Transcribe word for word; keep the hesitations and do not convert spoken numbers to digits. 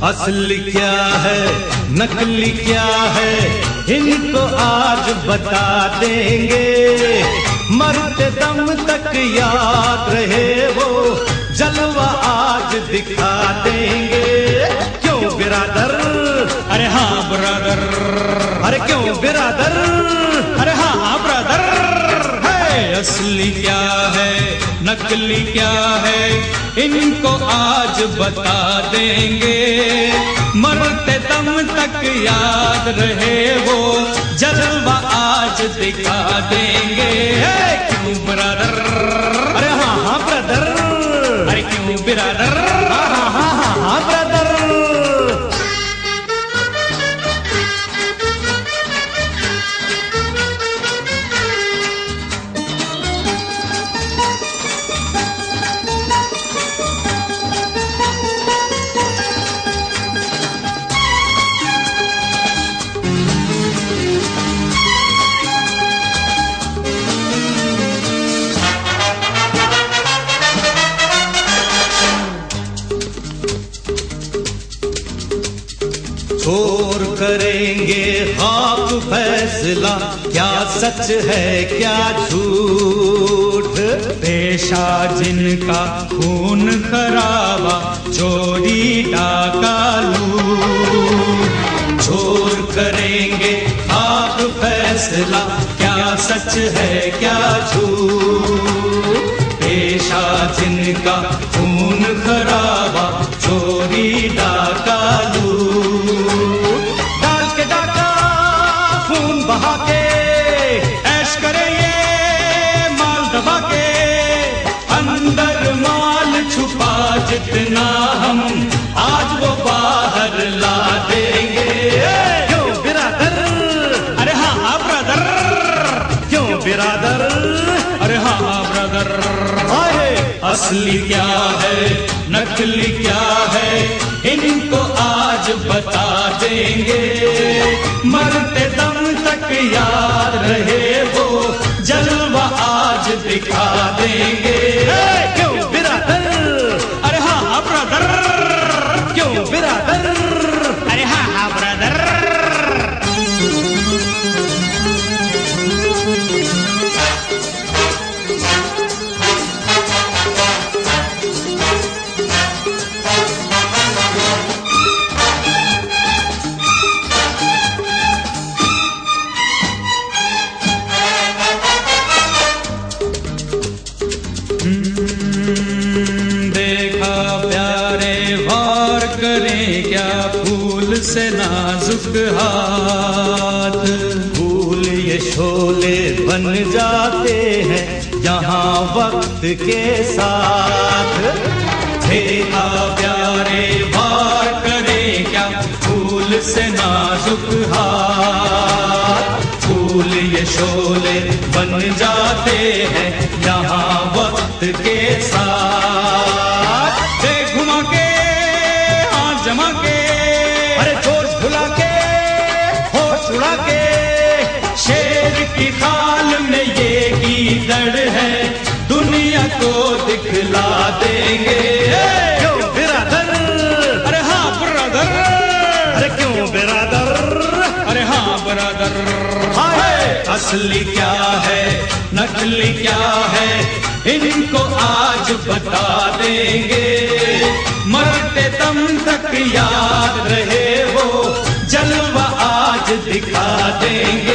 असली क्या है नकली क्या है इनको आज बता देंगे। मरते दम तक याद रहे वो जलवा आज दिखा देंगे। क्यों बिरादर? अरे हाँ ब्रदर। अरे क्यों बिरादर? अरे हाँ ब्रदर। है असली क्या है नकली क्या है इनको आज बता देंगे। मरते दम तक याद रहे वो जलवा आज दिखा देंगे। क्यों ब्रदर? अरे हाँ हाँ ब्रदर। अरे क्यों बिरादर? हाँ हाँ हाँ हाँ हाँ ब्रदर। छोर करेंगे खाक फैसला क्या सच है क्या झूठ। पेशा जिनका खून खराबा चोरी डाका लूट। छोर करेंगे खाक फैसला क्या सच है क्या झूठ। पेशा जिनका खून खराबा चोरी डाका लूट। डाल के डाका खून बहा के ऐश करेंगे माल दबा के। अंदर माल छुपा जितना हम आज वो बाहर ला देंगे। क्यों बिरादर? अरे हाँ ब्रदर। क्यों बिरादर? अरे हाँ ब्रदर। असली क्या है नकली क्या है इनको आज बता देंगे। मरते दम तक याद रहे वो जलवा आज दिखा देंगे। क्यों बिरादर? अरे हाँ ब्रदर। क्यों बिरादर? अरे हाँ ब्रदर। देखा प्यारे वार करें क्या फूल से नाजुक हाथ। फूल ये शोले बन जाते हैं यहाँ वक्त के साथ। देखा प्यारे वार करें क्या फूल से नाजुक हाथ। फूल ये शोले बन जाते हैं यहाँ वक्त के साथ। देख घुमा के हाथ जमा के अरे जोश भुला के होश उड़ा के शेर की खाल में ये गीदड़ है दुनिया को दिखला देंगे। क्यों बिरादर? अरे हाँ ब्रदर। अरे क्यों बिरादर? अरे हाँ ब्रदर। असली क्या है नकली क्या है इनको आज बता देंगे। मरते दम तक याद रहे वो जलवा आज दिखा देंगे।